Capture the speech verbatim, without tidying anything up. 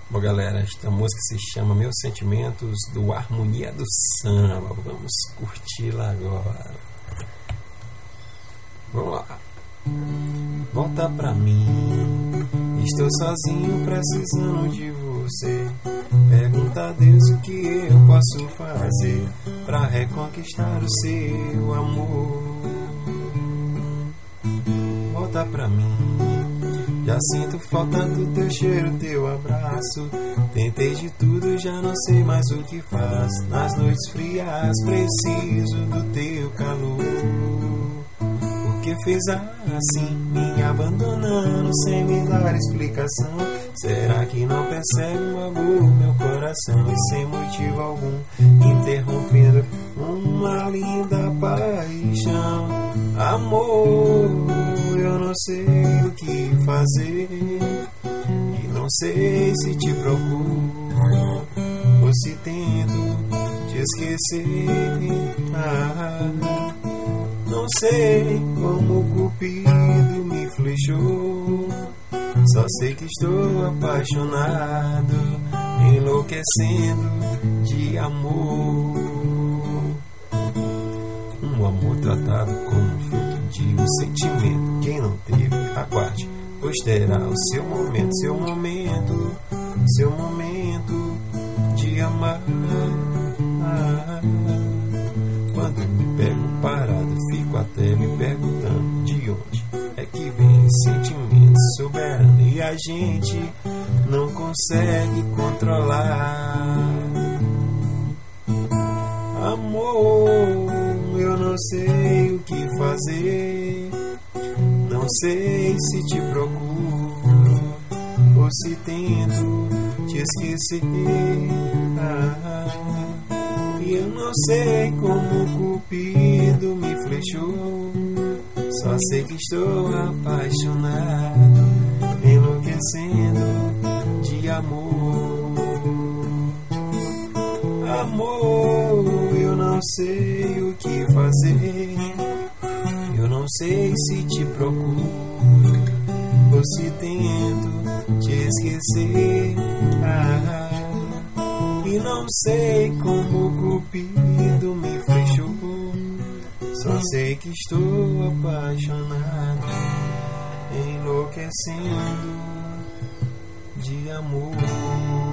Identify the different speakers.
Speaker 1: Bom, galera, esta música se chama Meus Sentimentos, do Harmonia do Samba. Vamos curti-la agora. Vamos lá. Volta pra mim, estou sozinho precisando de você. Pergunta a Deus o que eu posso fazer pra reconquistar o seu amor. Volta pra mim, já sinto falta do teu cheiro, teu abraço. Tentei de tudo, já não sei mais o que faz. Nas noites frias preciso do teu calor. Por que fez assim, me abandonando sem me dar explicação? Será que não percebe o amor, meu coração? E sem motivo algum, interrompendo uma linda paixão. Amor, eu não sei o que fazer, e não sei se te procuro ou se tento te esquecer. Ah, não sei como o cupido me flechou, só sei que estou apaixonado, enlouquecendo de amor. Um amor tratado como fruto de um sentimento. Quem não teve, aguarde, pois terá o seu momento, seu momento, seu momento de amar. Ah, quando me pego parado, fico até me perguntando de onde é que vem esse sentimento soberano e a gente não consegue controlar. Amor, eu não sei o que fazer, não sei se te procuro ou se tento te esquecer. Ah, e eu não sei como o cupido me flechou, só sei que estou apaixonado, enlouquecendo de amor. Amor, eu não sei o que fazer, eu não sei se te procuro ou se tento te esquecer. Ah, e não sei como o cupido me flechou, só sei que estou apaixonado, enlouquecendo de amor.